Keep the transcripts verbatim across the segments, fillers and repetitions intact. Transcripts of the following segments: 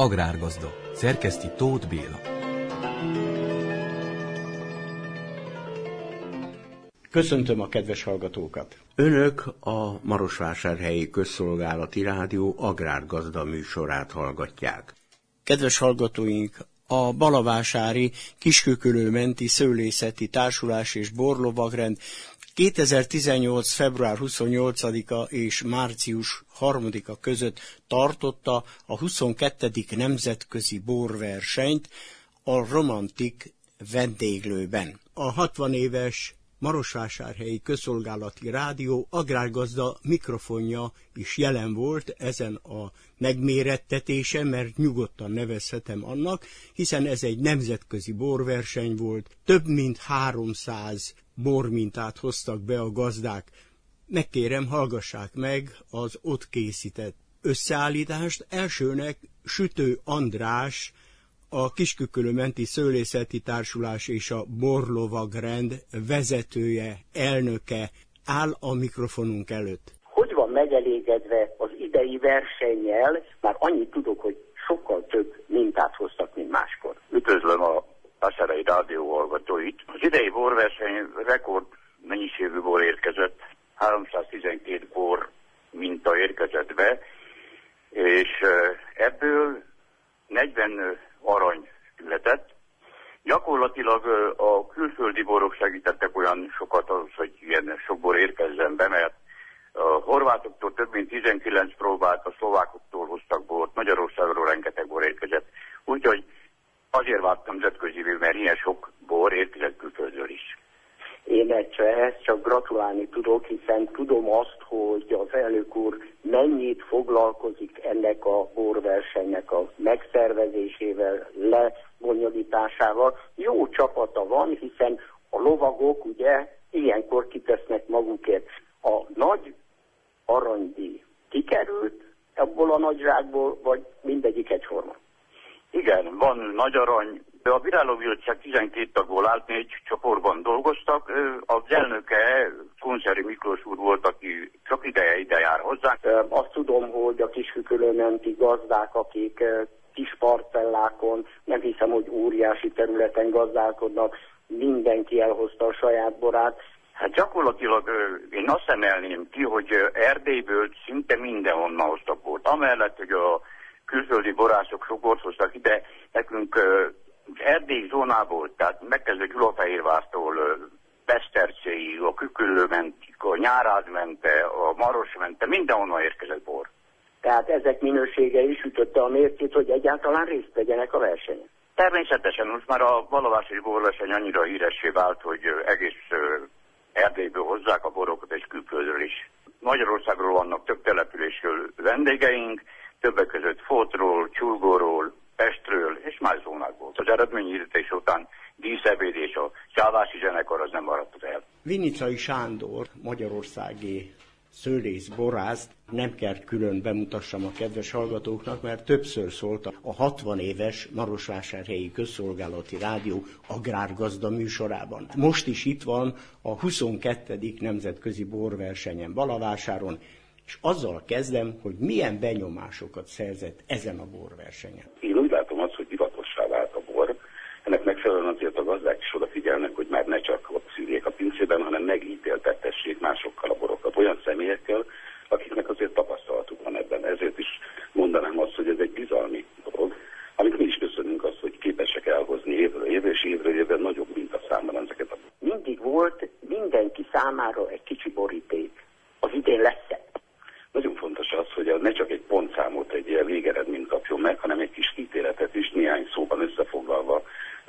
Agrárgazda. Szerkeszti Tóth Béla. Köszöntöm a kedves hallgatókat! Önök a Marosvásárhelyi Közszolgálati Rádió Agrárgazda műsorát hallgatják. Kedves hallgatóink, a Balavásári Kiskökölő-menti Szőlészeti Társulás és Borlovagrend kétezer-tizennyolc. február huszonnyolcadika és március harmadika között tartotta a huszonkettedik nemzetközi borversenyt a Romantik vendéglőben. A hatvan éves Marosvásárhelyi Közszolgálati Rádió Agrárgazda mikrofonja is jelen volt ezen a megmérettetésen, mert nyugodtan nevezhetem annak, hiszen ez egy nemzetközi borverseny volt, több mint háromszáz bormintát hoztak be a gazdák. Megkérem, hallgassák meg az ott készített összeállítást. Elsőnek Sütő András, a Kiskökölő-menti Szőlészeti Társulás és a Borlovagrend vezetője, elnöke áll a mikrofonunk előtt. Hogy van megelégedve az idei versennyel? Már annyit tudok, hogy sokkal több mintát hoztak, mint máskor. Üdvözlöm a Vásárhelyi Rádió hallgatóit. Az idei borverseny rekord mennyiségű bor érkezett, háromszáztizenkét bor minta érkezett be, és ebből negyven arany született. Gyakorlatilag a külföldi borok segítettek olyan sokat ahhoz, hogy ilyen sok bor érkezzen be, mert a horvátoktól több mint tizenkilenc próbált, a szlovákoktól hoztak bort, Magyarországról rengeteg bor érkezett. Úgyhogy azért vártam nemzetközivé, mert ilyen sok bor érkezett külföldről is. Én ehhez csak gratulálni tudok, hiszen tudom azt, hogy az elnök úr mennyit foglalkozik ennek a borversenynek a megszervezésével, lebonyolításával. Jó csapata van, hiszen a lovagok ugye ilyenkor kitesznek magukért. A nagy aranydíj kikerült abból a nagy zsákból, vagy mindegyik egyforma? Igen, van nagy arany. A Bírálóbizottság tizenkét tagból állt, négy csoportban dolgoztak. Az elnöke Kunszeri Miklós úr volt, aki sok ideje ide jár hozzánk. Azt tudom, hogy a Kiskökölő-menti gazdák, akik kis parcellákon, nem hiszem, hogy óriási területen gazdálkodnak, mindenki elhozta a saját borát. Hát gyakorlatilag én azt emelném ki, hogy Erdélyből szinte mindenhonnan hoztak bort. Amellett, hogy a külföldi borászok sok bort hoztak ide, nekünk Erdély zónából, tehát megkezdve Gyulafehérvártól, Besztercéig, a Kökölő-mentig, a Nyárád-mente, a Maros-mente, mindenhonnan érkezett bor. Tehát ezek minősége is ütötte a mércét, hogy egyáltalán részt vegyenek a versenyen? Természetesen, most már a Balavásári borverseny annyira híressé vált, hogy egész Erdélyből hozzák a borokat és külföldről is. Magyarországról vannak több településről vendégeink, többek között Fótról, Csurgóról, Pestről és más zónákból. Az eredményhirdetés után díszebéd és a csávási zenekar az nem maradt el. Vinicai Sándor, magyarországi szőlészborászt nem kell külön bemutassam a kedves hallgatóknak, mert többször szólt a hatvan éves Marosvásárhelyi Közszolgálati Rádió Agrárgazda műsorában. Most is itt van a huszonkettedik nemzetközi borversenyen Balavásáron, és azzal kezdem, hogy milyen benyomásokat szerzett ezen a borversenyen. Én úgy látom azt, hogy divatossá vált a bor. Ennek megfelelően azért a gazdák is odafigyelnek, hogy már ne csak ott szűrjék a pincében, hanem megítéltettessék másokkal a borokat, olyan személyekkel, akiknek azért tapasztalatuk van ebben. Ezért is mondanám azt, hogy ez egy bizalmi dolog, amit mi is köszönünk azt, hogy képesek elhozni évről évre, és évről évre nagyobb mintaszámban ezeket a borokat. Mindig volt mindenki számára egy kicsi boríték. Az idén lesz-e? Nagyon fontos az, hogy ne csak egy pontszámot, egy ilyen végeredményt kapjon meg, hanem egy kis ítéletet is néhány szóban összefoglalva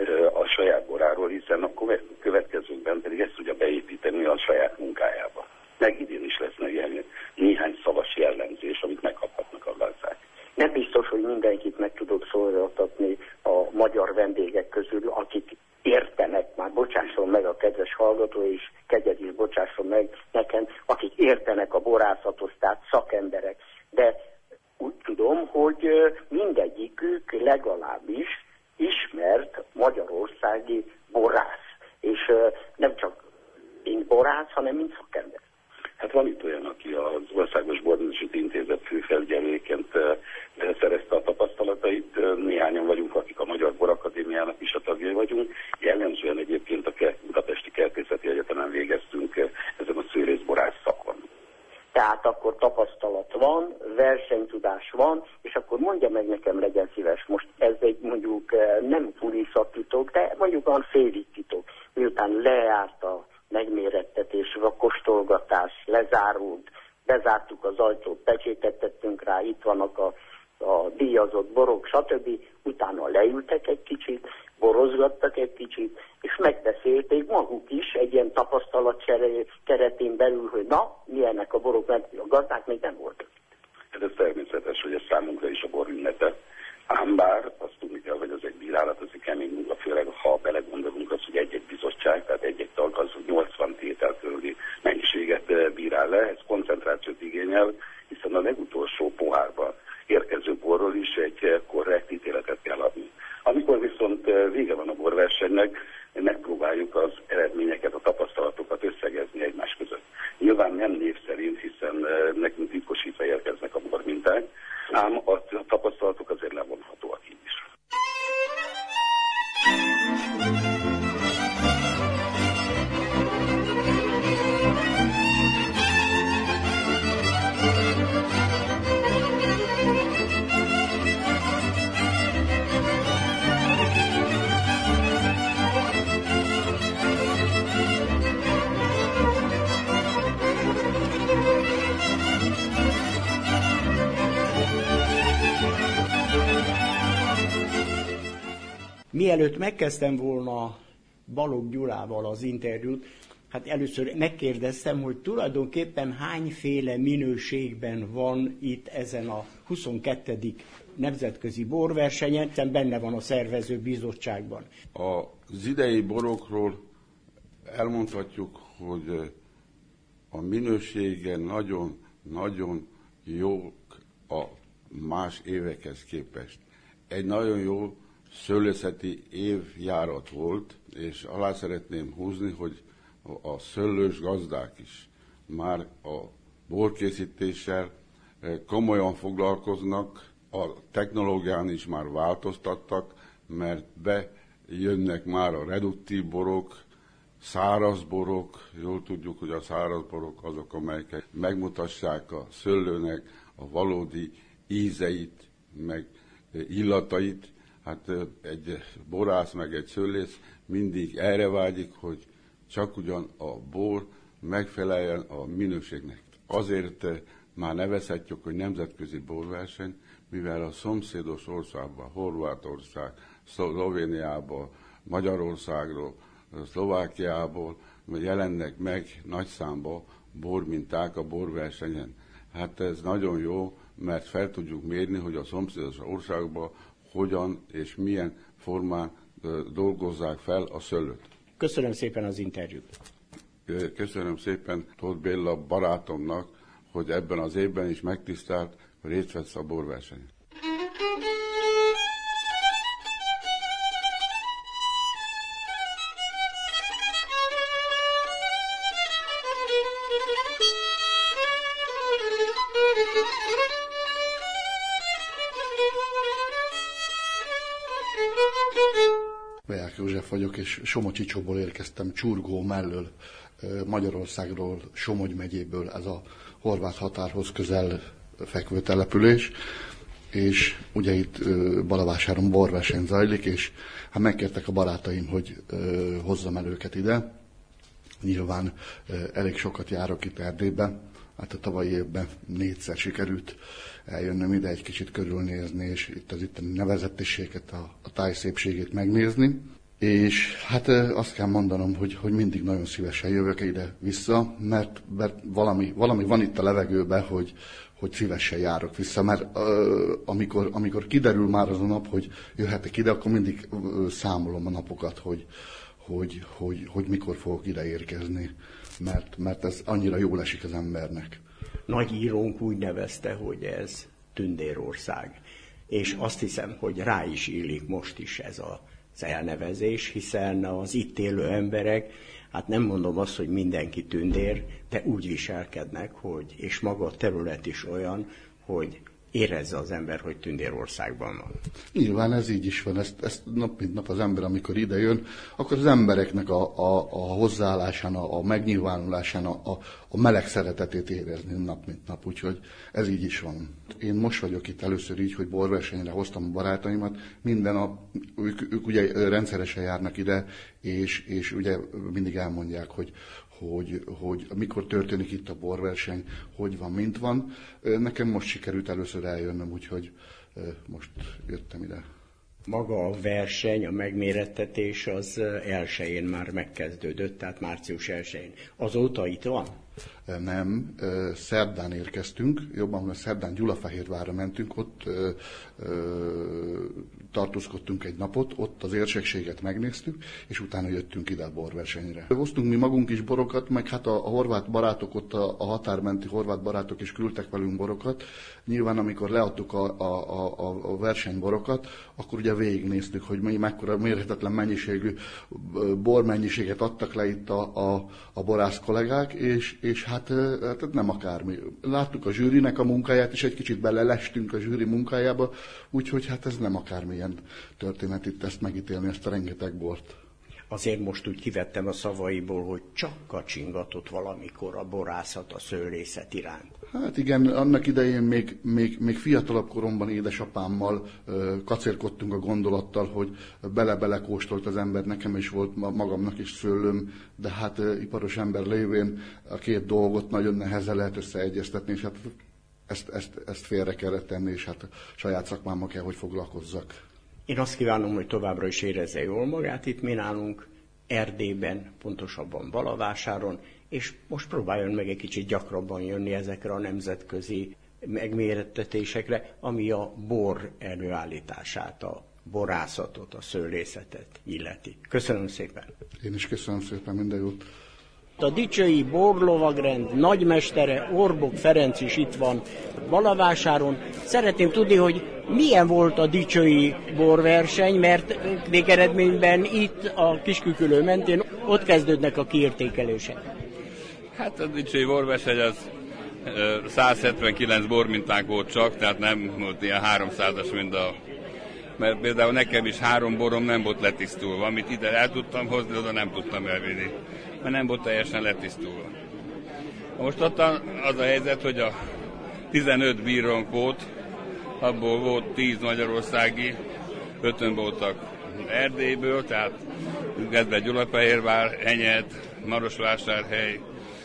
a saját boráról, hiszen a következőkben pedig ezt tudja beépíteni a saját munkájába. Meg idén is lesz ilyen néhány szavas jellemzés, amit megkaphatnak a gazdák. Nem biztos, hogy mindenkit meg tudok szólítatni a magyar vendégek közül, akik értenek, már bocsásson meg a kedves hallgató, és kegyed is bocsásson meg nekem, akik értenek a borászathoz, tehát szakemberek. De úgy tudom, hogy mindegyikük legalábbis ismert magyarországi borász. És nem csak mint borász, hanem mint szakember. Hát van itt olyan, aki az Országos Borművészeti Intézet főfelügyelőjeként szerezte a tapasztalatait, Tehát akkor tapasztalat van, versenytudás van, és akkor mondja meg nekem, legyen szíves, most ez egy mondjuk nem kulisszatitok, de mondjuk olyan félig titok. Miután lejárt a megmérettetés, a kóstolgatás, lezárult, bezártuk az ajtót, pecsétet tettünk rá, itt vannak a, a díjazott borok, stb. Utána leültek egy kicsit, borozgattak egy kicsit, és megbeszélték maguk is egy ilyen tapasztalat keretén belül, hogy na, milyenek a borok, mert a gazdák még nem voltak. Ez természetes, hogy ez számunkra is a bor ünnete. Ám bár azt tudni kell, hogy az egy bírálat, az egy kemény munka, főleg ha belegondolunk az, hogy egy-egy bizottság, tehát egy-egy tag az nyolcvan tétel körüli mennyiséget bírál le, ez koncentrációt igényel, hiszen a legutolsó pohárban érkező borról is egy korrekt ítéletet kell adni. Amikor viszont vége van a borversenynek, megpróbáljuk az eredményeket, a tapasztalatokat összegezni egymás között. Nyilván nem név szerint, hiszen nekünk titkosítva érkeznek a borminták, ám a tapasztalatok azért levonhatóak így is. Mielőtt megkezdtem volna Balogh Gyulával az interjút, hát először megkérdeztem, hogy tulajdonképpen hányféle minőségben van itt ezen a huszonkettedik nemzetközi borversenyen, hiszen benne van a szervező bizottságban. Az idei borokról elmondhatjuk, hogy a minősége nagyon-nagyon jó a más évekhez képest. Egy nagyon jó szőlészeti évjárat volt, és alá szeretném húzni, hogy a szőlős gazdák is már a borkészítéssel komolyan foglalkoznak, a technológián is már változtattak, mert bejönnek már a reduktív borok, száraz borok, jól tudjuk, hogy a száraz borok azok, amelyek megmutassák a szőlőnek a valódi ízeit, meg illatait. Hát egy borász meg egy szőlész mindig erre vágyik, hogy csak ugyan a bor megfeleljen a minőségnek. Azért már nevezhetjük, hogy nemzetközi borverseny, mivel a szomszédos országban, Horvátország, Szlovéniából, Magyarországról, Szlovákiából jelennek meg nagy számba borminták a borversenyen. Hát ez nagyon jó, mert fel tudjuk mérni, hogy a szomszédos országban hogyan és milyen formán dolgozzák fel a szőlőt. Köszönöm szépen az interjút. Köszönöm szépen Tóth Béla barátomnak, hogy ebben az évben is megtisztelt, hogy részt vesz a borversenyen. Beák József vagyok, és Somocsicsóból érkeztem, Csurgó mellől, Magyarországról, Somogy megyéből, ez a horvát határhoz közel fekvő település, és ugye itt Balavásáron borverseny zajlik, és hát megkértek a barátaim, hogy hozzam el őket ide. Nyilván elég sokat járok itt Erdélybe, hát a tavalyi évben négyszer sikerült eljönnöm ide egy kicsit körülnézni, és itt az itteni nevezetességet, a, a táj szépségét megnézni. És hát azt kell mondanom, hogy, hogy mindig nagyon szívesen jövök ide vissza, mert, mert valami, valami van itt a levegőben, hogy, hogy szívesen járok vissza, mert uh, amikor, amikor kiderül már az a nap, hogy jöhetek ide, akkor mindig uh, számolom a napokat, hogy, hogy, hogy, hogy mikor fogok ide érkezni, mert, mert ez annyira jól esik az embernek. Nagy írónk úgy nevezte, hogy ez Tündérország. És azt hiszem, hogy rá is illik most is ez az elnevezés, hiszen az itt élő emberek, hát nem mondom azt, hogy mindenki tündér, de úgy viselkednek, hogy, és maga a terület is olyan, hogy érezze az ember, hogy Tündérországban van. Nyilván ez így is van, ezt, ezt nap mint nap az ember, amikor ide jön, akkor az embereknek a, a, a hozzáállásán, a, a megnyilvánulásán, a, a, a meleg szeretetét érezni nap mint nap, úgyhogy ez így is van. Én most vagyok itt először így, hogy borversenyre hoztam a barátaimat, minden a, ők, ők ugye rendszeresen járnak ide, és, és ugye mindig elmondják, hogy Hogy, hogy mikor történik itt a borverseny, hogy van, mint van. Nekem most sikerült először eljönnöm, úgyhogy most jöttem ide. Maga a verseny, a megmérettetés az elsején már megkezdődött, tehát március elsején. Azóta itt van? Nem, szerdán érkeztünk, jobban mondva szerdán Gyulafehérvárra mentünk, ott ö, ö, tartózkodtunk egy napot, ott az érsekséget megnéztük, és utána jöttünk ide a borversenyre. Hoztunk mi magunk is borokat, meg hát a, a horvát barátok, ott a, a határmenti horvát barátok is küldtek velünk borokat. Nyilván amikor leadtuk a, a, a, a versenyborokat, akkor ugye végignéztük, hogy mi mekkora mérhetetlen mennyiségű bormennyiséget adtak le itt a, a, a borász kollégák, és, és hát, hát nem akármi. Láttuk a zsűrinek a munkáját, és egy kicsit belelestünk a zsűri munkájába, úgyhogy hát ez nem akármilyen történet itt ezt megítélni, ezt a rengeteg bort. Azért most úgy kivettem a szavaiból, hogy csak kacsingatott valamikor a borászat, a szőlészet iránt. Hát igen, annak idején még, még, még fiatalabb koromban édesapámmal ö, kacérkodtunk a gondolattal, hogy bele-bele kóstolt az ember, nekem is volt magamnak is szőlőm, de hát ö, iparos ember lévén a két dolgot nagyon nehezen lehet összeegyeztetni, és hát ezt, ezt, ezt félre kellett tenni, és hát a saját szakmámmal kell, hogy foglalkozzak. Én azt kívánom, hogy továbbra is érezze jól magát itt mi nálunk, Erdélyben, pontosabban Balavásáron, és most próbáljon meg egy kicsit gyakrabban jönni ezekre a nemzetközi megmérettetésekre, ami a bor előállítását, a borászatot, a szőlészetet illeti. Köszönöm szépen! Én is köszönöm szépen, minden jót! A dicsői borlovagrend nagymestere, Orbok Ferenc is itt van Balavásáron. Szeretném tudni, hogy milyen volt a dicsői borverseny, mert végeredményben itt a Kiskükülő mentén ott kezdődnek a kiértékelések. Hát a dicsői borverseny az száz hetvenkilenc bormintánk volt csak, tehát nem volt ilyen háromszázas, mint a... Mert például nekem is három borom nem volt letisztulva, amit ide el tudtam hozni, oda nem tudtam elvinni, mert nem volt teljesen letisztulva. Most ott az a helyzet, hogy a tizenöt bírónk volt, abból volt tíz magyarországi, ötön voltak Erdélyből, tehát kezdve Gyulafehérvár, Enyed, Marosvásárhely,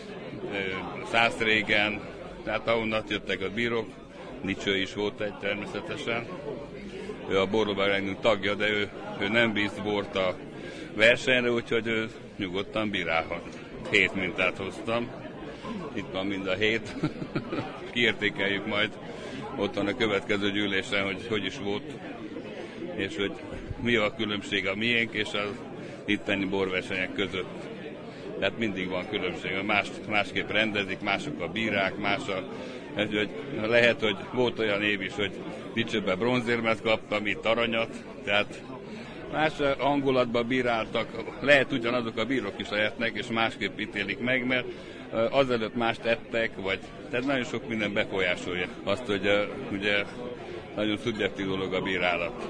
Szászrégen, tehát ahonnan jöttek a bírók, Nicső is volt egy természetesen. Ő a borlovagrendünk tagja, de ő, ő nem bíz bort a versenyre, úgyhogy ő nyugodtan bírálhat. Hét mintát hoztam, itt van mind a hét. Kiértékeljük majd ottan a következő gyűlésen, hogy hogy is volt, és hogy mi a különbség a miénk és az itteni borversenyek között. Tehát mindig van különbség, más, másképp rendezik, mások a bírák, más a... Hogy lehet, hogy volt olyan év is, hogy Dicsőbe bronzérmet kaptam, itt aranyat, tehát más hangulatban bíráltak, lehet ugyanazok a bírók is lehetnek, és másképp ítélik meg, mert azelőtt más tettek, vagy tehát nagyon sok minden befolyásolja azt, hogy ugye nagyon szubjektív dolog a bírálat.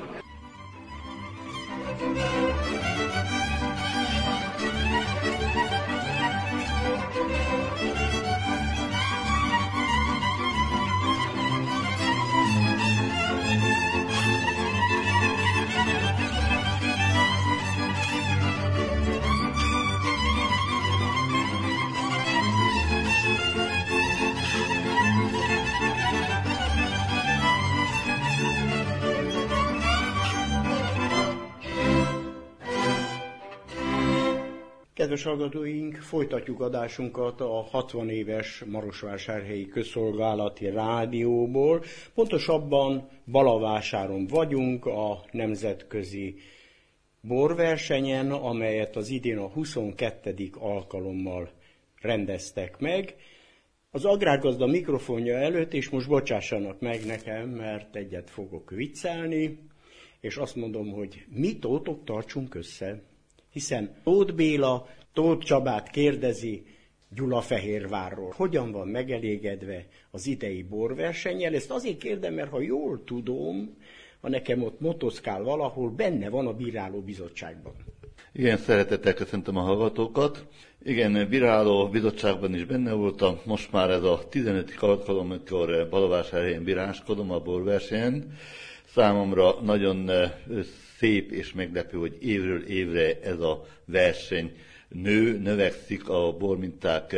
Kedves hallgatóink, folytatjuk adásunkat a hatvan éves Marosvásárhelyi Közszolgálati Rádióból. Pontosabban Balavásáron vagyunk a nemzetközi borversenyen, amelyet az idén a huszonkettedik alkalommal rendeztek meg. Az agrárgazda mikrofonja előtt, és most bocsássanak meg nekem, mert egyet fogok viccelni, és azt mondom, hogy mi Tótok tartsunk össze. Hiszen Tóth Béla Tóth Csabát kérdezi, Gyulafehérvárról. Hogyan van megelégedve az idei borversennyel? Ezt azért kérdem, mert ha jól tudom, ha nekem ott motoszkál valahol, benne van a bíráló bizottságban. Igen, szeretettel köszöntöm a hallgatókat. Igen, bíráló bizottságban is benne voltam. Most már ez a tizenötödik alkalom, amikor Balavásárhelyen bíráskodom a borversenyen. Számomra nagyon szép és meglepő, hogy évről évre ez a verseny nő, növekszik a borminták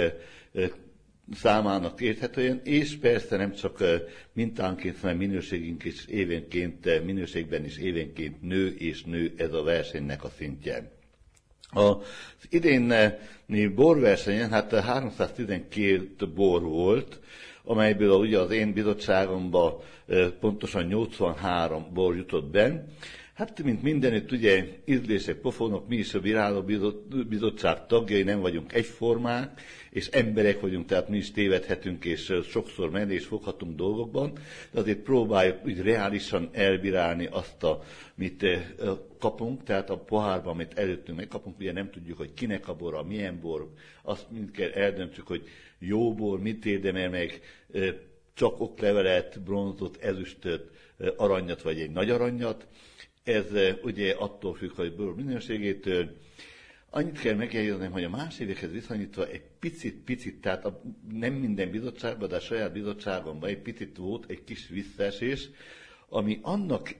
számának érthetően, és persze nem csak mintánként, hanem minőségünk is évenként, minőségben is évenként nő és nő ez a versenynek a szintje. Az idéni borversenyen hát háromszáztizenkét bor volt, amelyből ugye az én bizottságomba pontosan nyolcvanhárom bor jutott be. Hát, mint mindenütt, ugye, ízlések, pofonok, mi is a bíráló bizottság tagjai, nem vagyunk egyformák, és emberek vagyunk, tehát mi is tévedhetünk, és sokszor menni és foghatunk dolgokban, de azért próbáljuk úgy reálisan elbírálni azt, amit kapunk, tehát a pohárban, amit előttünk megkapunk, ugye nem tudjuk, hogy kinek a bora, milyen bor, azt mind kell eldöntsük, hogy jó bor, mit érdemel meg, csak oklevelet, bronzot, ezüstöt, aranyat vagy egy nagy aranyat. Ez ugye attól függ, hogy bor minőségétől. Annyit kell megjegyeznem, hogy a más évekhez viszonyítva egy picit-picit, tehát a, nem minden bizottságban, de a saját bizottságomban egy picit volt egy kis visszaesés, ami annak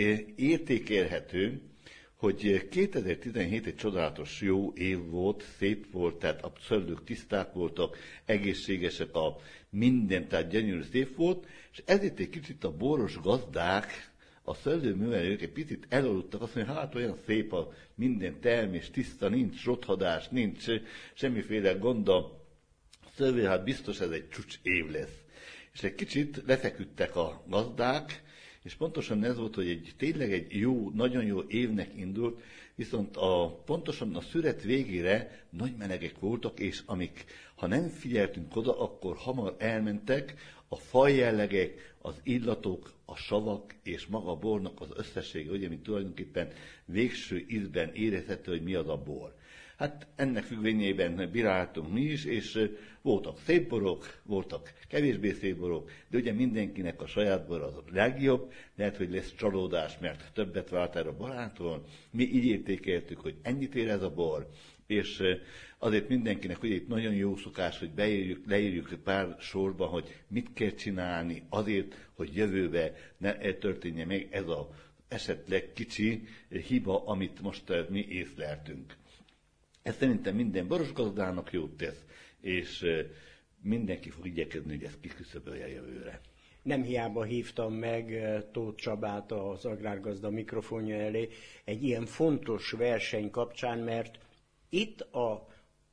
értékelhető, hogy kétezer-tizenhét egy csodálatos jó év volt, szép volt, tehát a szőlők tiszták voltak, egészségesek, a minden, tehát gyönyörű szép volt, és ezért egy kicsit a boros gazdák, a szőlőművelők egy picit elaludtak, azt mondja, hát olyan szép a minden termés, tiszta, nincs rothadás, nincs semmiféle gond a szőlő, hát biztos ez egy csúcs év lesz. És egy kicsit lefeküdtek a gazdák, és pontosan ez volt, hogy egy, tényleg egy jó, nagyon jó évnek indult, viszont a, pontosan a szüret végére nagy melegek voltak, és amik, ha nem figyeltünk oda, akkor hamar elmentek, a fajjellegek, az illatok, a savak és maga a bornak az összessége, ugye, mint tulajdonképpen végső ízben érezhető, hogy mi az a bor. Hát ennek függvényében bíráltunk mi is, és voltak szép borok, voltak kevésbé szép borok, de ugye mindenkinek a saját bor az a legjobb, lehet, hogy lesz csalódás, mert többet vált erre a barától. Mi így értékeltük, hogy ennyit ér ez a bor, és azért mindenkinek ugye itt nagyon jó szokás, hogy beírjuk, leírjuk pár sorba, hogy mit kell csinálni azért, hogy jövőbe ne történje meg ez az esetleg kicsi hiba, amit most mi észleltünk. Ez szerintem minden boros gazdának jót tesz, és mindenki fog igyekezni, hogy ezt kiküszöbölje jövőre. Nem hiába hívtam meg Tóth Csabát az Agrárgazda mikrofonja elé egy ilyen fontos verseny kapcsán, mert itt a,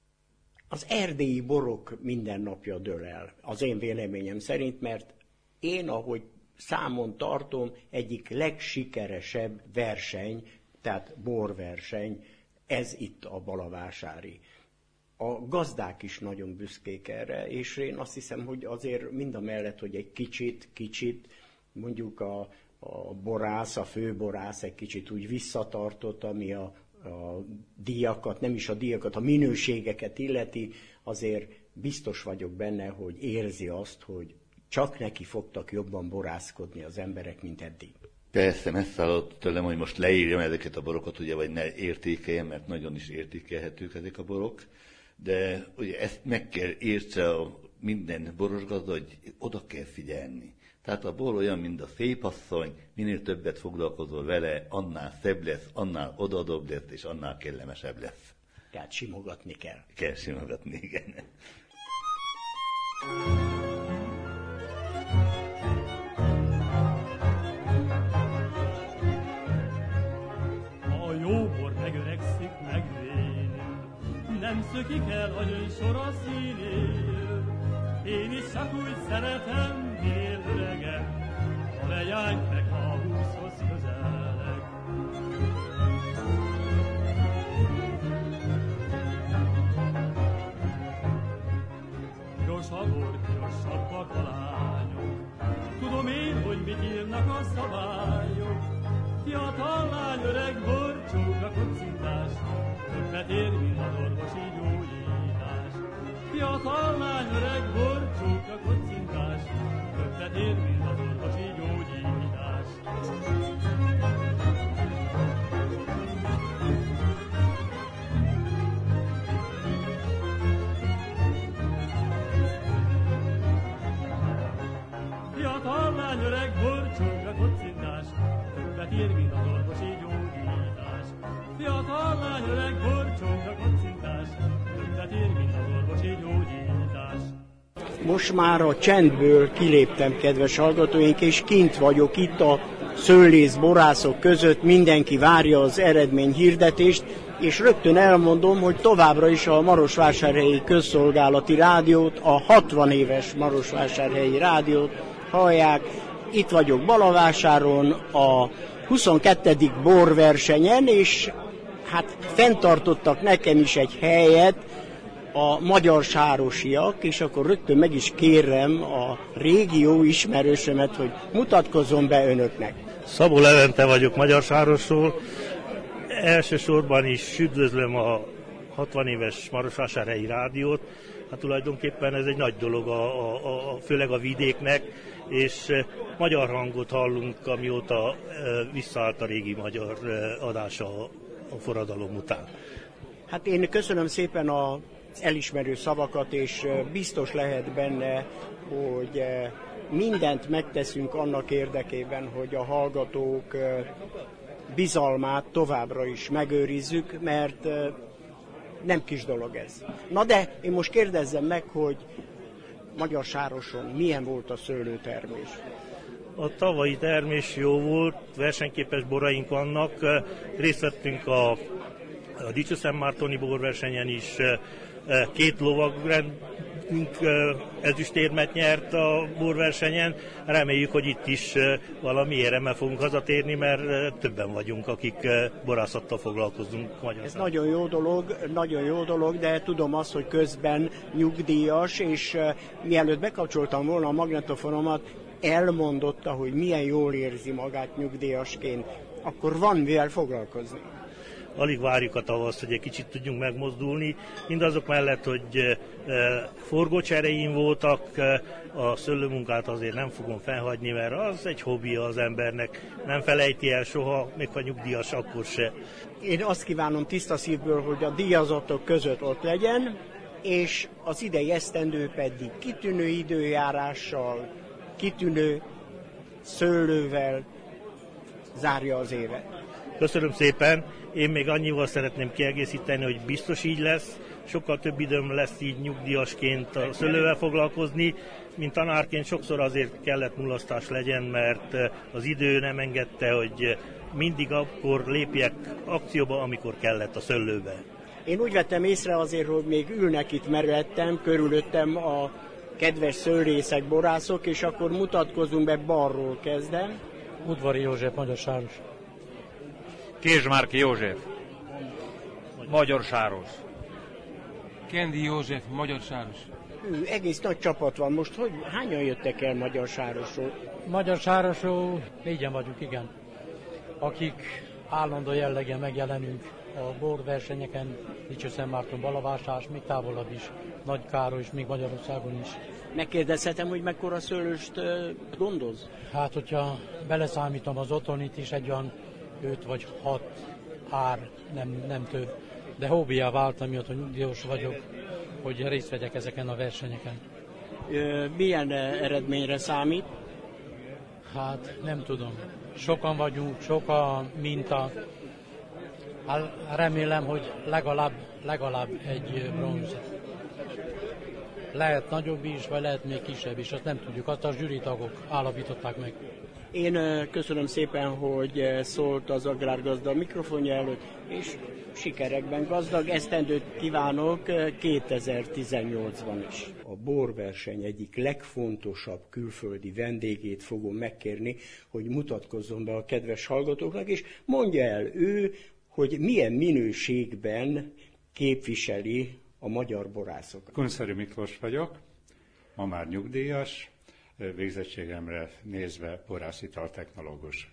az erdélyi borok mindennapja dől el, az én véleményem szerint, mert én, ahogy számon tartom, egyik legsikeresebb verseny, tehát borverseny, ez itt a balavásári. A gazdák is nagyon büszkék erre, és én azt hiszem, hogy azért mind a mellett, hogy egy kicsit, kicsit, mondjuk a, a borász, a főborász egy kicsit úgy visszatartott, ami a, a díjakat, nem is a díjakat, a minőségeket illeti, azért biztos vagyok benne, hogy érzi azt, hogy csak neki fogtak jobban borászkodni az emberek, mint eddig. Persze, messze alatt tőlem, hogy most leírjam ezeket a borokat, ugye, vagy ne értékeljem, mert nagyon is értékelhetők ezek a borok, de ugye ezt meg kell értse a minden boros gazda, hogy oda kell figyelni. Tehát a bor olyan, mint a szépasszony, minél többet foglalkozol vele, annál szebb lesz, annál odaadóbb lesz, és annál kellemesebb lesz. Tehát simogatni kell. Kell simogatni, igen. A jó bor megöregszik, megvéni, nem szökik el a gyönysor a színéről. Én is csak úgy szeretem, minél öregebb, a lejányt meg a húszhoz közeleg. Piros a bor, pirosabbak a lányok, tudom én, hogy mit írnak a szabályok. Fiatal lány, öreg bor, csókra kocintás, többet ér, mint az orvosi gyógyítás. Fiatal lány, öreg borcsók, a kocintás, többet ér, mint az orvosi gyógyítás. Fiatal lány, öreg borcsók, a kocintás, többet ér, mint az orvosi gyógyítás. Fiatal lány, öreg borcsók, a kocintás, többet ér, mint az orvosi gyógyítás. Most már a csendből kiléptem, kedves hallgatóink, és kint vagyok itt a szőlész borászok között, mindenki várja az eredményhirdetést, és rögtön elmondom, hogy továbbra is a Marosvásárhelyi Közszolgálati Rádiót, a hatvan éves Marosvásárhelyi Rádiót hallják. Itt vagyok Balavásáron a huszonkettedik borversenyen, és hát fenntartottak nekem is egy helyet a magyar sárosiak, és akkor rögtön meg is kérem a régió ismerősömet, hogy mutatkozzon be önöknek. Szabó Levente vagyok Magyarsárosról. Elsősorban is üdvözlöm a hatvan éves Marosvásárhelyi Rádiót. Hát tulajdonképpen ez egy nagy dolog, a, a, a, főleg a vidéknek, és magyar hangot hallunk, amióta visszaállt a régi magyar adása a forradalom után. Hát én köszönöm szépen az elismerő szavakat, és biztos lehet benne, hogy mindent megteszünk annak érdekében, hogy a hallgatók bizalmát továbbra is megőrizzük, mert nem kis dolog ez. Na de én most kérdezzem meg, hogy Magyarsároson milyen volt a szőlőtermés? A tavalyi termés jó volt, versenyképes boraink vannak, részt vettünk a, a Dicsőszentmártoni borversenyen is, két lovagrendünk ezüstérmet nyert a borversenyen, reméljük, hogy itt is valami éremmel fogunk hazatérni, mert többen vagyunk, akik borászattal foglalkozunk Magyarországon. Ez nagyon jó dolog, nagyon jó dolog, de tudom azt, hogy közben nyugdíjas, és mielőtt bekapcsoltam volna a magnetofonomat, elmondotta, hogy milyen jól érzi magát nyugdíjasként, akkor van mivel foglalkozni. Alig várjuk a tavaszt, hogy egy kicsit tudjunk megmozdulni. Mindazok mellett, hogy forgócseréim voltak, a szőlőmunkát azért nem fogom felhagyni, mert az egy hobbija az embernek. Nem felejti el soha, még ha nyugdíjas, akkor se. Én azt kívánom tiszta szívből, hogy a díjazatok között ott legyen, és az idei esztendő pedig kitűnő időjárással, kitűnő szőlővel zárja az évet. Köszönöm szépen! Én még annyival szeretném kiegészíteni, hogy biztos így lesz. Sokkal több időm lesz így nyugdíjasként a szőlővel foglalkozni, mint tanárként sokszor azért kellett mulasztás legyen, mert az idő nem engedte, hogy mindig akkor lépjek akcióba, amikor kellett a szőlőbe. Én úgy vettem észre azért, hogy még ülnek itt mellettem, körülöttem a kedves szőlészek, borászok, és akkor mutatkozunk be, balról kezdem. Udvari József, Magyarsáros. Kézsmárki József, Magyarsáros. Kendi József, Magyarsáros. Ő, egész nagy csapat van most. Hogy, hányan jöttek el Magyarsárosról? Magyarsárosról négyen vagyunk, igen. Akik állandó jellegen megjelenünk a borversenyeken, Dicsőszentmárton, Balavásás, még távolabb is, Nagykároly és még Magyarországon is. Megkérdezhetem, hogy mekkora szőlőst gondoz? Hát, hogyha beleszámítom az otthonit is, egy olyan öt vagy hat ár, nem, nem több. De hobbiá váltam, miatt, hogy nyugdíjas vagyok, hogy részt vegyek ezeken a versenyeken. Milyen eredményre számít? Hát nem tudom. Sokan vagyunk, sok a minta. Hát remélem, hogy legalább, legalább egy bronz. Lehet nagyobb is, vagy lehet még kisebb is, azt nem tudjuk, azt a zsűritagok állapították meg. Én köszönöm szépen, hogy szólt az Agrárgazda mikrofonja előtt, és sikerekben gazdag esztendőt kívánok kétezer-tizennyolcban is. A borverseny egyik legfontosabb külföldi vendégét fogom megkérni, hogy mutatkozzon be a kedves hallgatóknak, és mondja el ő, hogy milyen minőségben képviseli a magyar borászokat. Kunszeri Miklós vagyok, ma már nyugdíjas, végzettségemre nézve borászitaltechnológus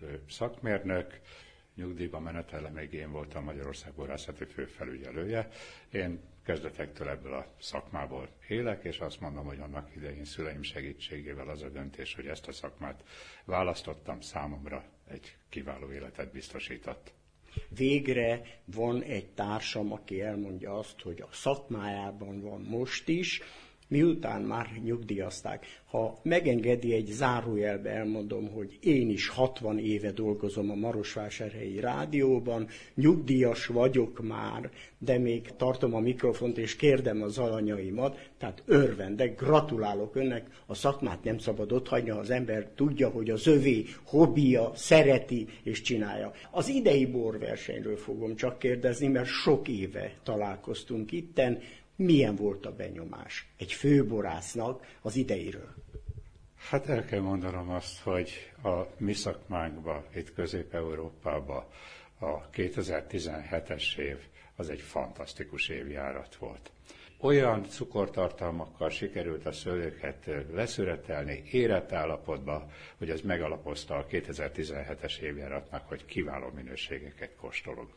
szakmérnök, nyugdíjba menetele még én voltam Magyarország borászati főfelügyelője. Én kezdetektől ebből a szakmából élek, és azt mondom, hogy annak idején szüleim segítségével az a döntés, hogy ezt a szakmát választottam, számomra egy kiváló életet biztosított. Végre van egy társam, aki elmondja azt, hogy a szakmájában van most is, miután már nyugdíjazták. Ha megengedi, egy zárójelbe elmondom, hogy én is hatvan éve dolgozom a Marosvásárhelyi Rádióban, nyugdíjas vagyok már, de még tartom a mikrofont és kérdem az alanyaimat, tehát örvendek, gratulálok önnek, a szakmát nem szabad otthagyni, ha az ember tudja, hogy az övé hobbija, szereti és csinálja. Az idei borversenyről fogom csak kérdezni, mert sok éve találkoztunk itten. Milyen volt a benyomás egy főborásznak az ideiről? Hát el kell mondanom azt, hogy a mi szakmánkban, itt Közép-Európában a kétezer-tizenhetes év az egy fantasztikus évjárat volt. Olyan cukortartalmakkal sikerült a szőlőket leszüretelni, érett állapotba, hogy ez megalapozta a kétezer-tizenhetes évjáratnak, hogy kiváló minőségeket kóstolunk.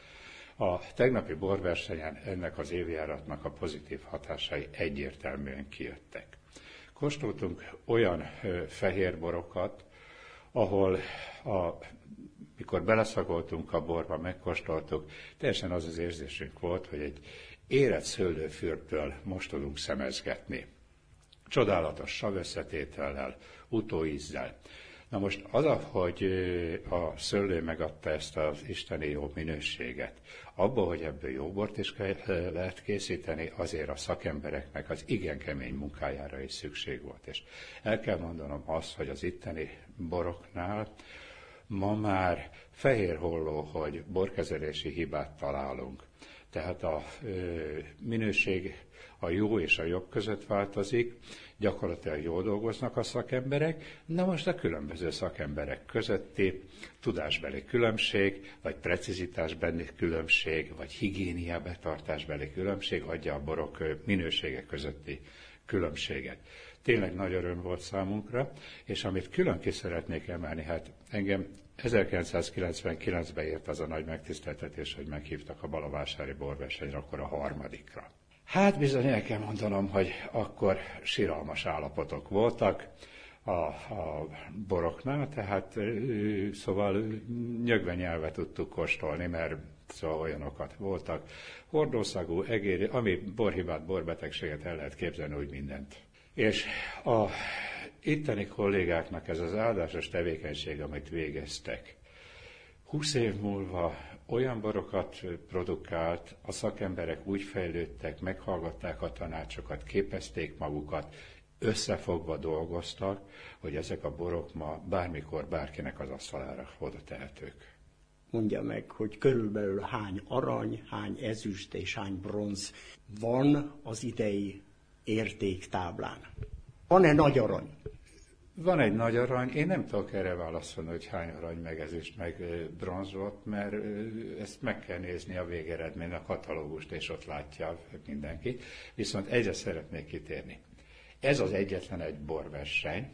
A tegnapi borversenyen ennek az évjáratnak a pozitív hatásai egyértelműen kijöttek. Kóstoltunk olyan ö, fehér borokat, ahol a, mikor beleszagoltunk a borba, megkóstoltuk, teljesen az az érzésünk volt, hogy egy érett szőlőfürtől most tudunk szemezgetni. Csodálatos savösszetétellel, utóízzel. Na most az, hogy a szőlő megadta ezt az isteni jó minőséget, abból, hogy ebből jó bort is lehet készíteni, azért a szakembereknek az igen kemény munkájára is szükség volt. És el kell mondanom azt, hogy az itteni boroknál ma már fehér holló, hogy borkezelési hibát találunk. Tehát a ö, minőség a jó és a jobb között változik, gyakorlatilag jól dolgoznak a szakemberek, na most a különböző szakemberek közötti tudásbeli különbség, vagy precizitásbeli különbség, vagy higiéniabetartásbeli különbség adja a borok minősége közötti különbséget. Tényleg nagy öröm volt számunkra, és amit külön ki szeretnék emelni, hát engem ezerkilencszázkilencvenkilencben ért az a nagy megtiszteltetés, hogy meghívtak a balavásári borversenyre, akkor a harmadikra. Hát bizony el kell mondanom, hogy akkor siralmas állapotok voltak a, a boroknál, tehát szóval nyögve nyelve tudtuk kóstolni, mert szóval olyanokat voltak. Hordószagú, egéri, ami borhibát, borbetegséget el lehet képzelni, úgy mindent. És a itteni kollégáknak ez az áldásos tevékenység, amit végeztek, húsz év múlva olyan borokat produkált, a szakemberek úgy fejlődtek, meghallgatták a tanácsokat, képezték magukat, összefogva dolgoztak, hogy ezek a borok ma bármikor bárkinek az asztalára oda tehetők. Mondja meg, hogy körülbelül hány arany, hány ezüst és hány bronz van az idei értéktáblán. Van-e nagy arany? Van egy nagy arany, én nem tudok erre válaszolni, hogy hány arany, meg ezüst, meg bronz volt, mert ezt meg kell nézni a végeredmény, a katalógust, és ott látja mindenki. Viszont egyre szeretnék kitérni. Ez az egyetlen egy borverseny,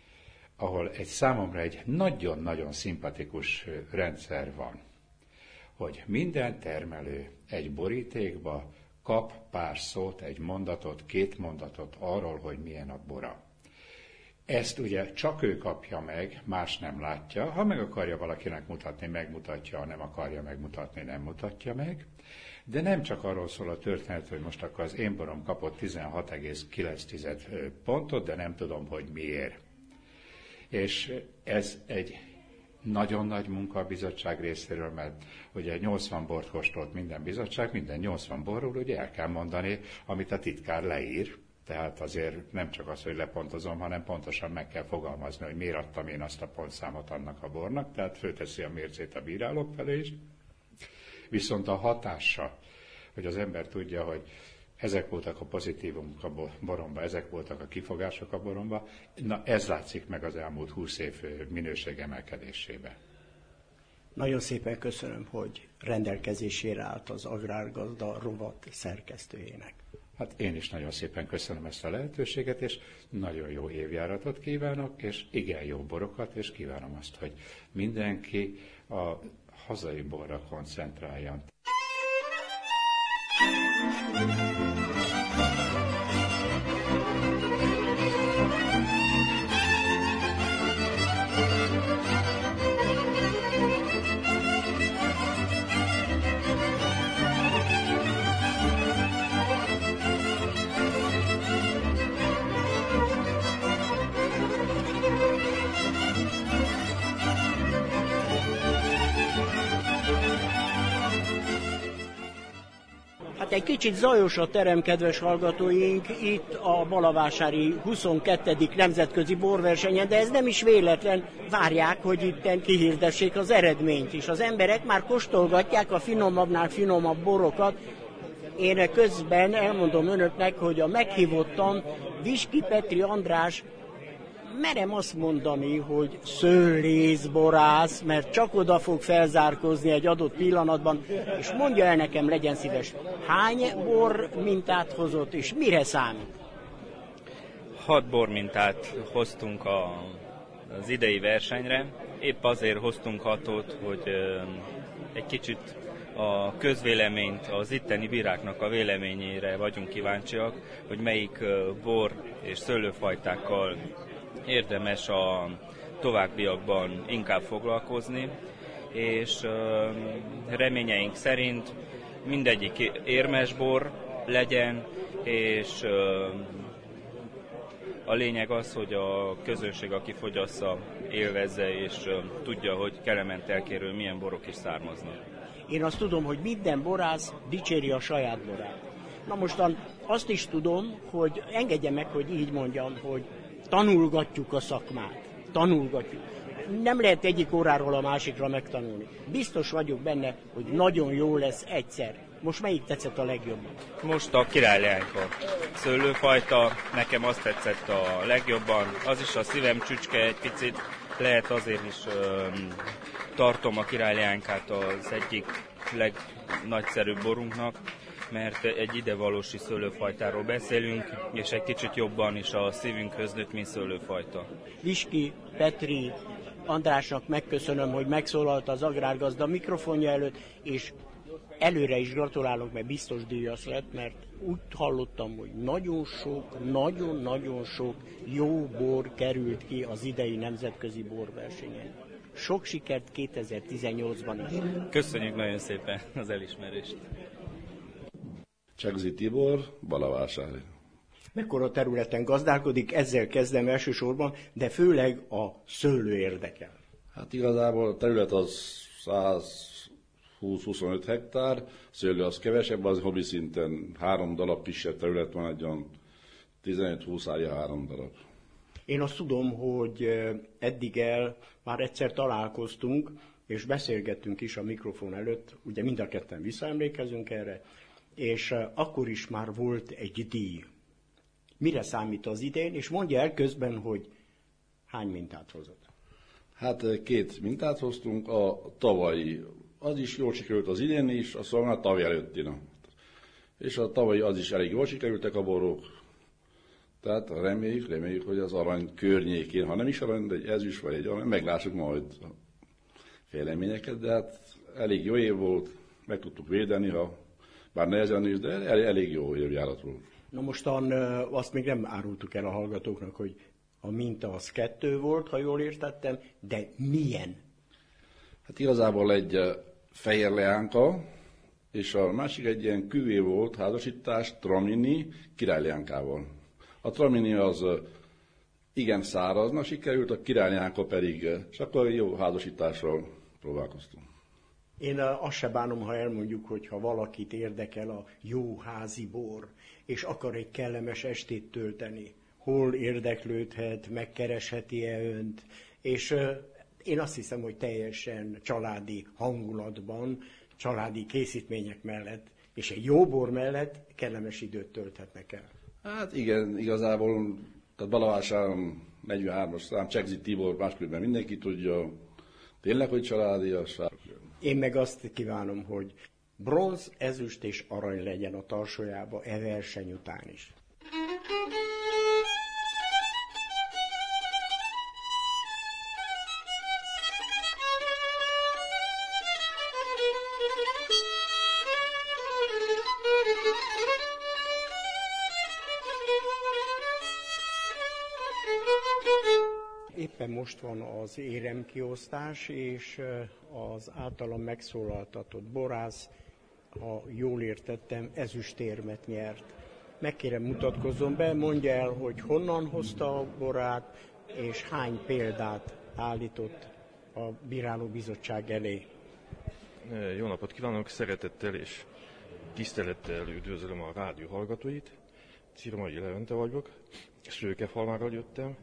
ahol egy számomra egy nagyon-nagyon szimpatikus rendszer van, hogy minden termelő egy borítékba kap pár szót, egy mondatot, két mondatot arról, hogy milyen a bora. Ezt ugye csak ő kapja meg, más nem látja. Ha meg akarja valakinek mutatni, megmutatja, ha nem akarja megmutatni, nem mutatja meg. De nem csak arról szól a történet, hogy most akkor az én borom kapott tizenhat egész kilenc pontot, de nem tudom, hogy miért. És ez egy nagyon nagy munka a bizottság részéről, mert ugye nyolcvan bort kóstolt minden bizottság, minden nyolcvan borról ugye el kell mondani, amit a titkár leír. Tehát azért nem csak az, hogy lepontozom, hanem pontosan meg kell fogalmazni, hogy miért adtam én azt a pontszámot annak a bornak, tehát fölteszi a mércét a bírálók felé is. Viszont a hatása, hogy az ember tudja, hogy ezek voltak a pozitívumok a boromba, ezek voltak a kifogások a boromba, na ez látszik meg az elmúlt húsz év minőség emelkedésébe. Nagyon szépen köszönöm, hogy rendelkezésére állt az Agrárgazda rovat szerkesztőjének. Hát én is nagyon szépen köszönöm ezt a lehetőséget, és nagyon jó évjáratot kívánok, és igen jó borokat, és kívánom azt, hogy mindenki a hazai borra koncentráljon. Hát egy kicsit zajos a terem, kedves hallgatóink, itt a balavásári huszonkettedik nemzetközi borversenyen, de ez nem is véletlen. Várják, hogy itten kihirdessék az eredményt is. Az emberek már kóstolgatják a finomabbnál finomabb borokat. Én közben elmondom önöknek, hogy a meghívottan Viski Petri András, merem azt mondani, hogy szőlészborász, mert csak oda fog felzárkózni egy adott pillanatban, és mondja el nekem, legyen szíves, hány bor mintát hozott, és mire számít? Hat bor mintát hoztunk a, az idei versenyre. Épp azért hoztunk hatot, hogy ö, egy kicsit a közvéleményt, az itteni bíráknak a véleményére vagyunk kíváncsiak, hogy melyik ö, bor és szőlőfajtákkal érdemes a továbbiakban inkább foglalkozni, és ö, reményeink szerint mindegyik érmesbor legyen, és ö, a lényeg az, hogy a közönség, aki fogyassza, élvezze, és ö, tudja, hogy Kelemen-Telkéről milyen borok is származnak. Én azt tudom, hogy minden borász dicséri a saját borát. Na mostan azt is tudom, hogy engedje meg, hogy így mondjam, hogy tanulgatjuk a szakmát. Tanulgatjuk. Nem lehet egyik óráról a másikra megtanulni. Biztos vagyok benne, hogy nagyon jó lesz egyszer. Most melyik tetszett a legjobban? Most a királyleányka szőlőfajta, nekem azt tetszett a legjobban. Az is a szívem csücske egy picit, lehet azért is ö, tartom a királyleánykát az egyik legnagyszerűbb borunknak, mert egy idevalósi szőlőfajtáról beszélünk, és egy kicsit jobban is a szívünkhöz nőtt, mint szőlőfajta. Viski Petri Andrásnak megköszönöm, hogy megszólalt az Agrárgazda mikrofonja előtt, és előre is gratulálok, mert biztos díjas lett, mert úgy hallottam, hogy nagyon sok, nagyon-nagyon sok jó bor került ki az idei nemzetközi borversenyen. Sok sikert kétezer-tizennyolcban is. Köszönjük nagyon szépen az elismerést. Csegzi Tibor, Balavásári. Mekkora területen gazdálkodik, ezzel kezdem elsősorban, de főleg a szőlő érdekel. Hát igazából a terület az száz húsz-huszonöt hektár, szőlő az kevesebb, az hobbi szinten három darab kisebb terület van, egy olyan tizenöt-húsz árja három darab. Én azt tudom, hogy eddig el már egyszer találkoztunk, és beszélgettünk is a mikrofon előtt, ugye mind a ketten visszaemlékezünk erre, és akkor is már volt egy díj. Mire számít az idén, és mondja el közben, hogy hány mintát hozott? Hát két mintát hoztunk, a tavalyi, az is jól sikerült az idén is, a szóval a tavaly előtti nap. És a tavalyi az is elég jól sikerültek a borok, tehát reméljük, reméljük, hogy az arany környékén, ha nem is arany, de egy ezüst vagy egy arany, meglássuk majd a fejleményeket, de hát elég jó év volt, meg tudtuk védeni, ha bár nehezen is, de elég jó évjárat volt. Na mostan azt még nem árultuk el a hallgatóknak, hogy a minta az kettő volt, ha jól értettem, de milyen? Hát igazából egy fehér leánka, és a másik egy ilyen küvé volt, házasítás, Tramini királyleánkával. A Tramini az igen szárazna sikerült, a királyleánka pedig, és akkor jó házasítással próbálkoztunk. Én azt se bánom, ha elmondjuk, hogy ha valakit érdekel a jó házi bor, és akar egy kellemes estét tölteni, hol érdeklődhet, megkeresheti-e önt, és uh, én azt hiszem, hogy teljesen családi hangulatban, családi készítmények mellett, és egy jó bor mellett kellemes időt tölthetnek el. Hát igen, igazából, tehát Balavásáron negyvenhármas szám, Csegzi Tibor, máskülönben mindenki tudja, tényleg, hogy családias. Én meg azt kívánom, hogy bronz, ezüst és arany legyen a tarsójába e verseny után is. Éppen most van az éremkiosztás, és az általam megszólaltatott borász, ha jól értettem, ezüstérmet nyert. Megkérem, mutatkozzon be, mondja el, hogy honnan hozta a borát, és hány példát állított a bírálóbizottság elé. Jó napot kívánok, szeretettel és tisztelettel üdvözlöm a rádió hallgatóit. Cirmai Levente vagyok, Szőkefalváról jöttem,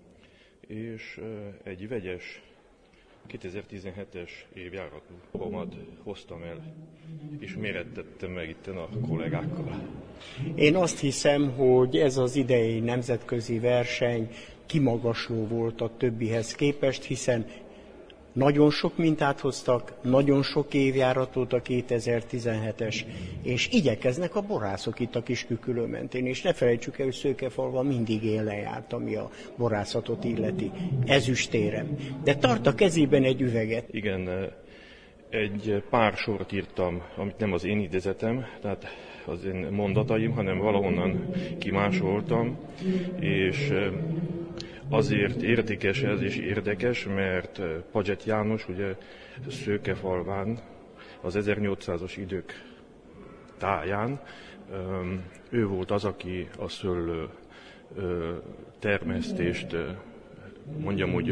és egy vegyes kétezer-tizenhetes évjáratú boromat hoztam el, és mérettettem meg itten a kollégákkal. Én azt hiszem, hogy ez az idei nemzetközi verseny kimagasló volt a többihez képest, hiszen nagyon sok mintát hoztak, nagyon sok évjáratot a kétezer-tizenhetes, és igyekeznek a borászok itt a Kiskükülő mentén, és ne felejtsük el, hogy Szőkefalva mindig élen járt, ami a borászatot illeti, ezüstérem. De tart a kezében egy üveget. Igen, egy pár sort írtam, amit nem az én idézetem, tehát az én mondataim, hanem valahonnan kimásoltam, és azért értékes ez és érdekes, mert Padzsett János ugye Szőkefalván az ezernyolcszázas idők táján, ő volt az, aki a szőlő termesztést, mondjam úgy,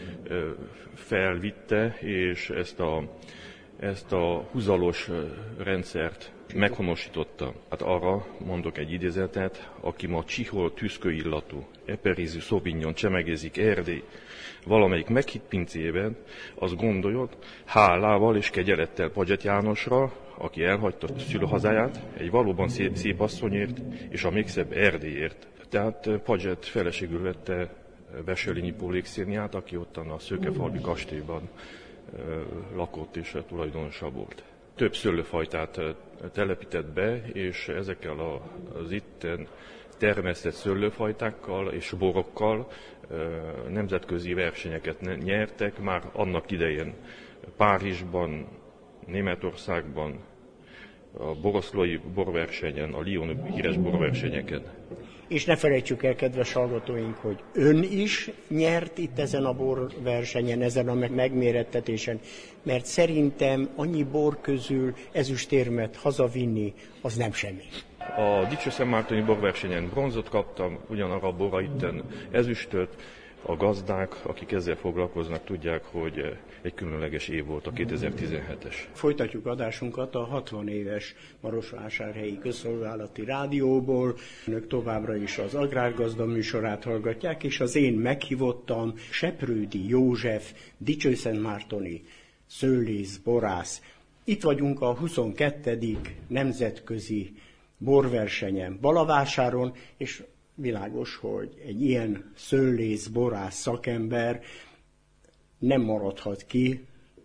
felvitte, és ezt a, ezt a húzalos rendszert meghonosította. Hát arra mondok egy idézetet, aki ma csihol tüszköillatú, eperízű Sauvignon csemegézik Erdély valamelyik meghitt pincében, az gondoljon hálával és kegyelettel Padzsett Jánosra, aki elhagyta szülőhazáját egy valóban szép, szép asszonyért és a még szebb Erdélyért. Tehát Padzsett feleségül vette Veselényi Pólékszirnyát, aki ottan a Szőkefalvi kastélyban lakott és tulajdonosa volt. Több szőlőfajtát telepített be, és ezekkel az itten termesztett szőlőfajtákkal és borokkal nemzetközi versenyeket nyertek már annak idején Párizsban, Németországban, a boroszlói borversenyen, a Lyoni híres borversenyeken. És ne felejtsük el, kedves hallgatóink, hogy ön is nyert itt ezen a borversenyen, ezen a megmérettetésen, mert szerintem annyi bor közül ezüstérmet hazavinni, az nem semmi. A Dicsőszentmártoni borversenyen bronzot kaptam, ugyanarra a borra itten ezüstöt. A gazdák, akik ezzel foglalkoznak, tudják, hogy egy különleges év volt a kétezer-tizenhetes. Folytatjuk adásunkat a hatvan éves Marosvásárhelyi Közszolgálati Rádióból. Önök továbbra is az Agrárgazda műsorát hallgatják, és az én meghívottam Seprődi József, dicsőszentmártoni szőlész, borász. Itt vagyunk a huszonkettedik nemzetközi borversenyen Balavásáron, és világos, hogy egy ilyen szőlész, borász szakember nem maradhat ki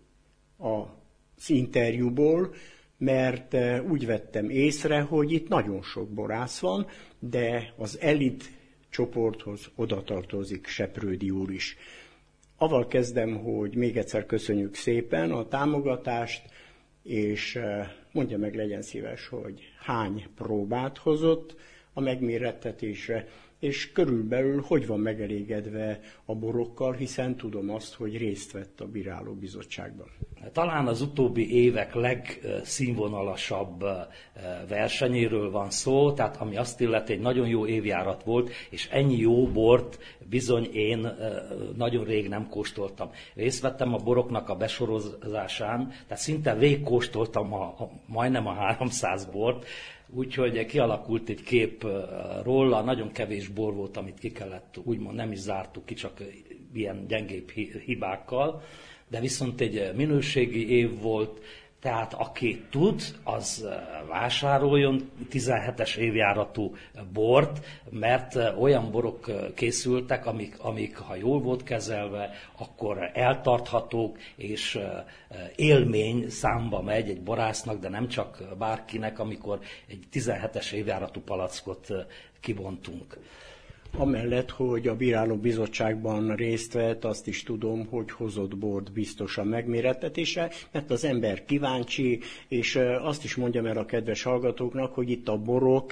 az interjúból, mert úgy vettem észre, hogy itt nagyon sok borász van, de az elit csoporthoz oda tartozik Seprődi úr is. Aval kezdem, hogy még egyszer köszönjük szépen a támogatást, és mondja meg, legyen szíves, hogy hány próbát hozott a megmérettetésre, és körülbelül hogy van megelégedve a borokkal, hiszen tudom azt, hogy részt vett a bírálóbizottságban. Talán az utóbbi évek legszínvonalasabb versenyéről van szó, tehát ami azt illeti, egy nagyon jó évjárat volt, és ennyi jó bort bizony én nagyon rég nem kóstoltam. Részt vettem a boroknak a besorozásán, tehát szinte végigkóstoltam a, a, majdnem a háromszáz bort, úgyhogy kialakult egy kép róla, nagyon kevés bor volt, amit ki kellett, úgymond nem is zártuk ki, csak ilyen gyengébb hibákkal, de viszont egy minőségi év volt, tehát aki tud, az vásároljon tizenhetes évjáratú bort, mert olyan borok készültek, amik, amik ha jól volt kezelve, akkor eltarthatók, és élmény számba megy egy borásznak, de nem csak bárkinek, amikor egy tizenhetes évjáratú palackot kibontunk. Amellett, hogy a bírálóbizottságban részt vett, azt is tudom, hogy hozott bort biztos a megmérettetésre, mert az ember kíváncsi, és azt is mondjam el a kedves hallgatóknak, hogy itt a borok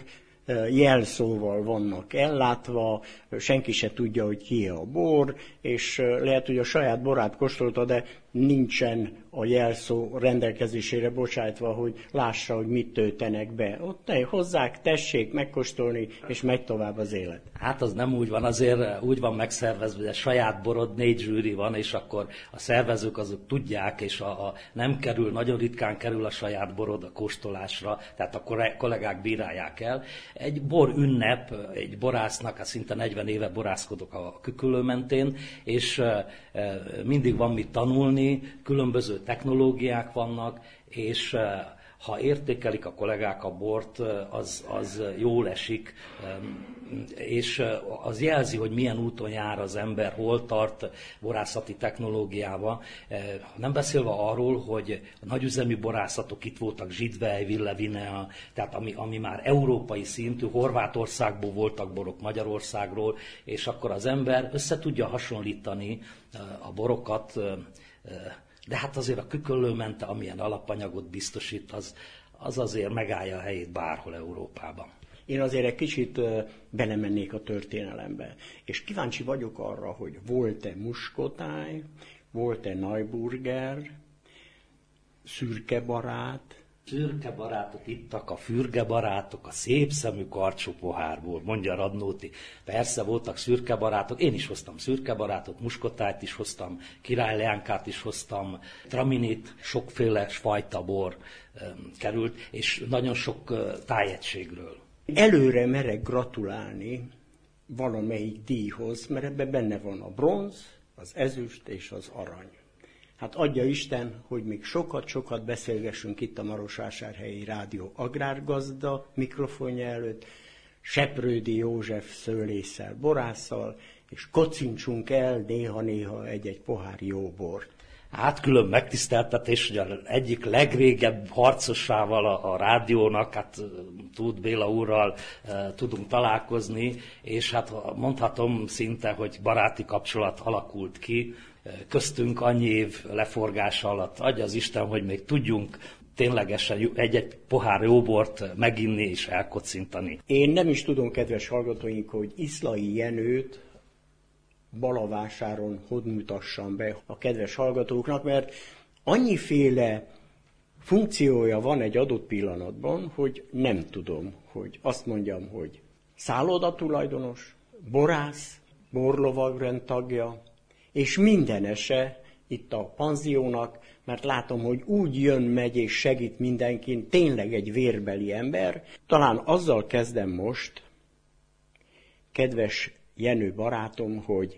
jelszóval vannak ellátva, senki se tudja, hogy ki a bor, és lehet, hogy a saját borát kóstolta, de nincsen a jelszó rendelkezésére bocsájtva, hogy lássa, hogy mit töltenek be. Ott hozzák, tessék megkóstolni, és megy tovább az élet. Hát az nem úgy van, azért úgy van megszervezve, hogy a saját borod, négy zsűri van, és akkor a szervezők azok tudják, és a, a nem kerül, nagyon ritkán kerül a saját borod a kóstolásra, tehát a kollégák bírálják el. Egy bor ünnep, egy borásznak, hát szinte negyven éve borászkodok a Küküllő mentén, és mindig van mit tanulni, különböző technológiák vannak, és ha értékelik a kollégák a bort, az, az jól esik, és az jelzi, hogy milyen úton jár az ember, hol tart borászati technológiával. Nem beszélve arról, hogy a nagyüzemű borászatok itt voltak, Zsidvej, Villevinea, tehát ami, ami már európai szintű, Horvátországból voltak borok, Magyarországról, és akkor az ember össze tudja hasonlítani a borokat, de hát azért a Küküllő-mente, amilyen alapanyagot biztosít, az, az azért megállja a helyét bárhol Európában. Én azért egy kicsit belemennék a történelembe, és kíváncsi vagyok arra, hogy volt-e muskotáj, volt-e Neuburger, szürke barát. Szürke barátot ittak a fürge barátok a szép szemű karcsú pohárból, mondja Radnóti. Persze voltak szürke barátok, én is hoztam szürke barátot, muskotájt is hoztam, királyleánkát is hoztam, traminit, sokféle fajta bor um, került, és nagyon sok uh, tájegységről. Előre merek gratulálni valamelyik díjhoz, mert ebben benne van a bronz, az ezüst és az arany. Hát adja Isten, hogy még sokat-sokat beszélgessünk itt a Marosvásárhelyi Rádió agrárgazda mikrofonja előtt, Seprődi József szőlésszel, borásszal, és kocincsunk el néha-néha egy-egy pohár jó bort. Hát külön megtiszteltetés, hogy az egyik legrégebb harcosával a, a rádiónak, hát Tóth Béla úrral e, tudunk találkozni, és hát mondhatom szinte, hogy baráti kapcsolat alakult ki. Köztünk annyi év leforgása alatt, adja az Isten, hogy még tudjunk ténylegesen egy-egy pohár jóbort meginni és elkocintani. Én nem is tudom, kedves hallgatóink, hogy Iszlai Jenőt Balavásáron hogy mutassam be a kedves hallgatóknak, mert annyiféle funkciója van egy adott pillanatban, hogy nem tudom, hogy azt mondjam, hogy szállodatulajdonos, borász, borlovagrend tagja, és mindenese itt a panziónak, mert látom, hogy úgy jön, megy és segít mindenkin, tényleg egy vérbeli ember. Talán azzal kezdem most, kedves Jenő barátom, hogy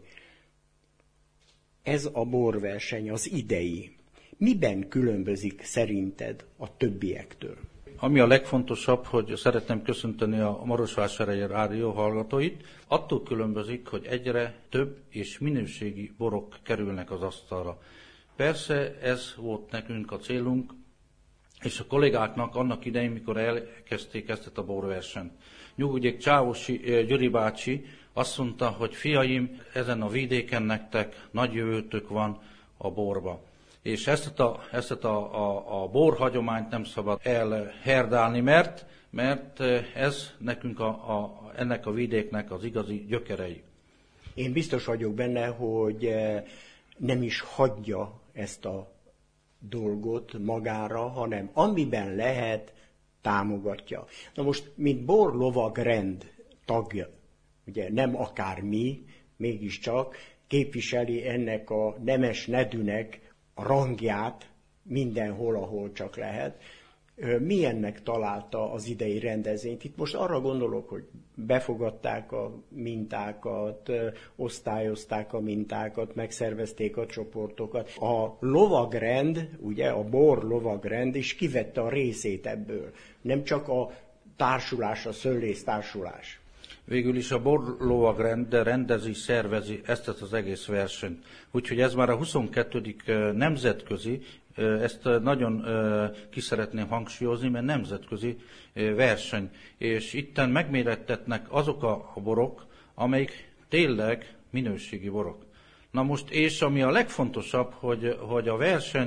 ez a borverseny, az idei, miben különbözik szerinted a többiektől? Ami a legfontosabb, hogy szeretném köszönteni a Marosvásárhelyi Rádió hallgatóit, attól különbözik, hogy egyre több és minőségi borok kerülnek az asztalra. Persze ez volt nekünk a célunk, és a kollégáknak annak idején, mikor elkezdték ezt a borversenyt. Nyugodjék, Csávosi Gyuri bácsi azt mondta, hogy fiaim, ezen a vidéken nektek nagy jövőtök van a borba. És ezt a, ezt a, a, a borhagyományt nem szabad elherdálni, mert, mert ez nekünk a, a, ennek a vidéknek az igazi gyökerei. Én biztos vagyok benne, hogy nem is hagyja ezt a dolgot magára, hanem amiben lehet, támogatja. Na most, mint borlovagrend tagja, ugye nem akármi, mégiscsak képviseli ennek a nemes nedűnek a rangját mindenhol, ahol csak lehet. Milyennek találta az idei rendezvényt? Itt most arra gondolok, hogy befogadták a mintákat, osztályozták a mintákat, megszervezték a csoportokat. A lovagrend, ugye a bor lovagrend is kivette a részét ebből. Nem csak a társulás, a szőlész társulás. Végül is a borlovagrend rendezi, szervezi ezt az egész versenyt. Úgyhogy ez már a huszonkettedik nemzetközi, ezt nagyon ki szeretném hangsúlyozni, mert nemzetközi verseny. És itten megmérettetnek azok a borok, amelyik tényleg minőségi borok. Na most, és ami a legfontosabb, hogy, hogy a verseny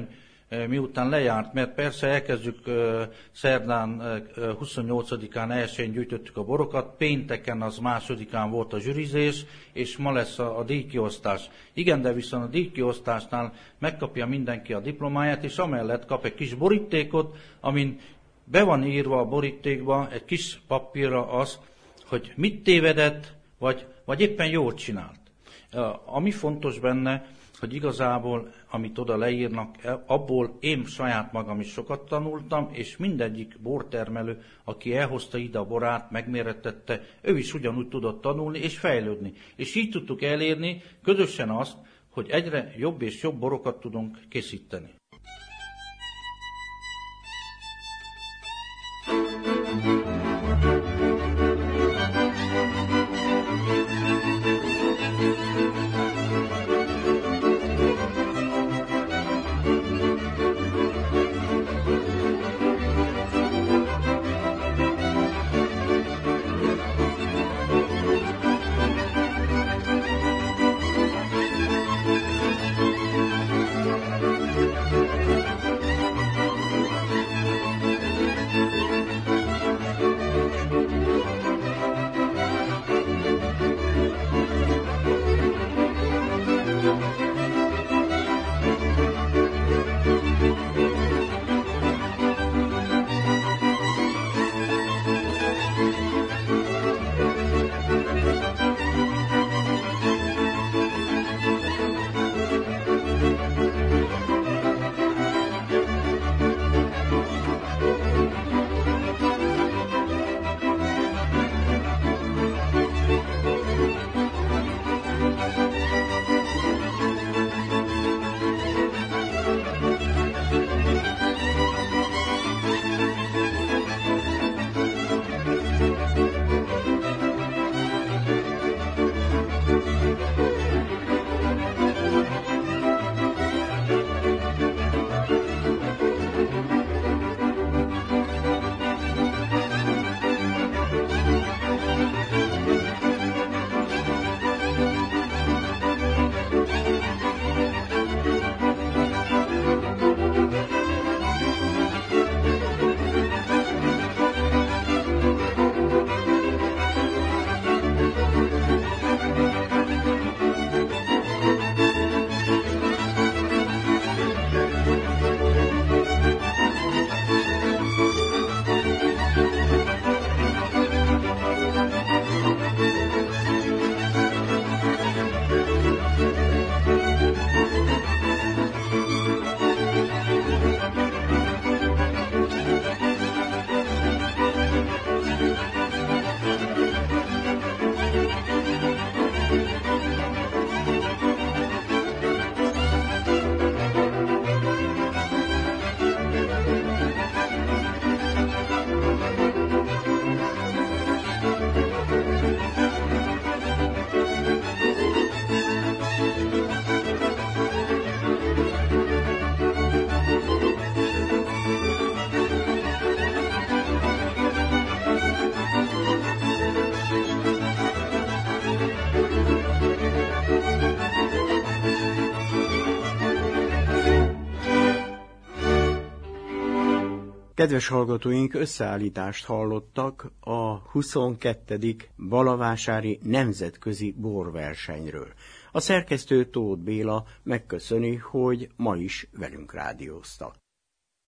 miután lejárt, mert persze elkezdjük szerdán huszonnyolcadikán elsőn gyűjtöttük a borokat, pénteken az másodikán volt a zsűrizés, és ma lesz a, a díjkiosztás. Igen, de viszont a díjkiosztásnál megkapja mindenki a diplomáját, és amellett kap egy kis borítékot, amin be van írva a borítékba egy kis papírra az, hogy mit tévedett, vagy, vagy éppen jól csinált. Ami fontos benne, hogy igazából, amit oda leírnak, abból én saját magam is sokat tanultam, és mindegyik bortermelő, aki elhozta ide a borát, megmérettette, ő is ugyanúgy tudott tanulni és fejlődni. És így tudtuk elérni közösen azt, hogy egyre jobb és jobb borokat tudunk készíteni. Kedves hallgatóink, összeállítást hallottak a huszonkettedik Balavásári Nemzetközi Borversenyről. A szerkesztő Tóth Béla megköszöni, hogy ma is velünk rádióztak.